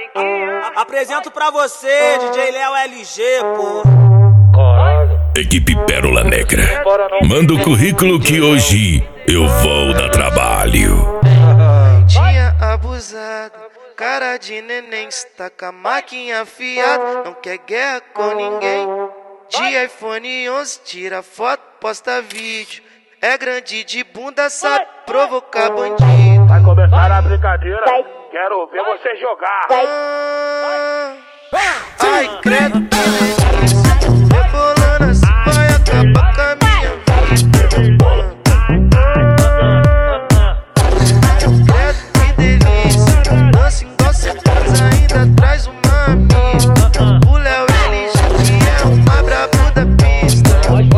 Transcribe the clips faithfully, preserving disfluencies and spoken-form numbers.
Apresento pra você, D J Léo L G, pô. Equipe Pérola Negra, manda o currículo que hoje eu vou dar trabalho. Tinha abusado, cara de neném, está com a máquina afiada, não quer guerra com ninguém. De iPhone onze, tira foto, posta vídeo. É grande de bunda, sabe provocar bandido. Vai começar a brincadeira, quero ver você jogar. Ah, ai, credo, que delícia. Rebolando assim vai acabar com a minha vida. Credo, que delícia. Dança igual cê faz, ainda traz uma amiga. O Léo L G, que é uma brabo da pista.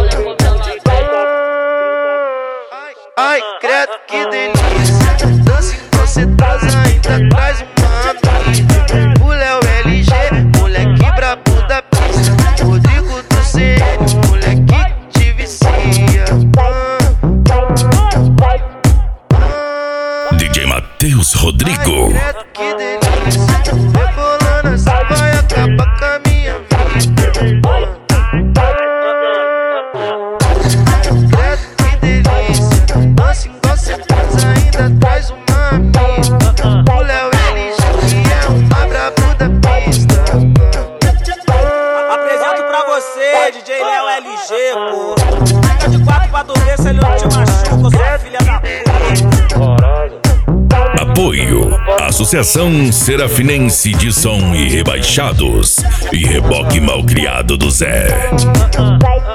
Ai, credo, que delícia. Dança igual cê traz, ainda traz uma amiga. O Léo L G, moleque brabo da pista. Rodrigo do C N, moleque que te vicia. D J Matheus Rodrigo. Ai, credo, que delícia. Rebolando assim vai acabar com a minha vida. Credo, que delícia. Dança igual cê faz, ainda traz uma amiga. O Léo L G, que é uma brabo da pista. Apresento pra você, D J Léo L G, pô. Fica de quatro pra dormir se ele não te machuca, sua filha da puta. Apoio Associação Serafinense de Som e Rebaixados e Reboque Malcriado do Zé.